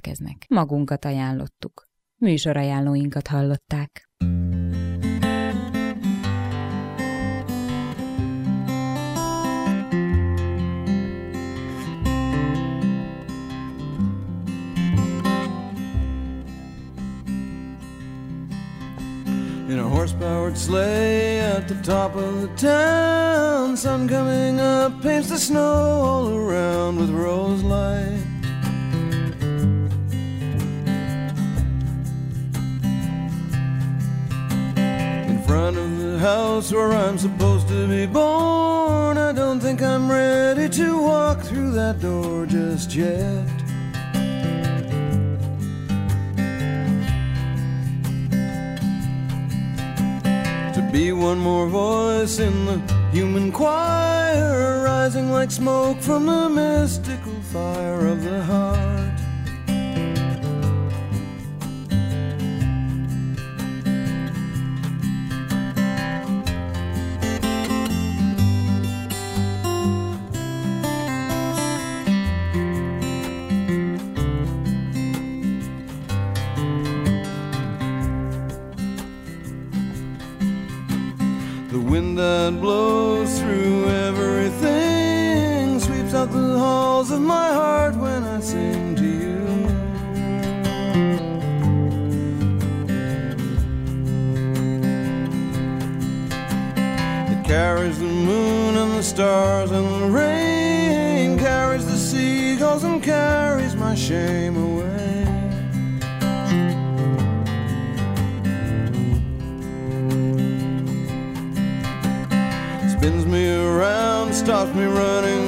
következnek. Magunkat ajánlottuk. Műsorajánlóinkat hallották. In a horse-powered sleigh at the top of the town, sun coming up paints the snow all around with rose light. In front of the house where I'm supposed to be born, I don't think I'm ready to walk through that door just yet. Be one more voice in the human choir, rising like smoke from the mystical fire of the heart. That blows through everything, sweeps out the halls of my heart when I sing to you. It carries the moon and the stars and the rain, carries the seagulls and carries my shame away. Spins me around, stops me running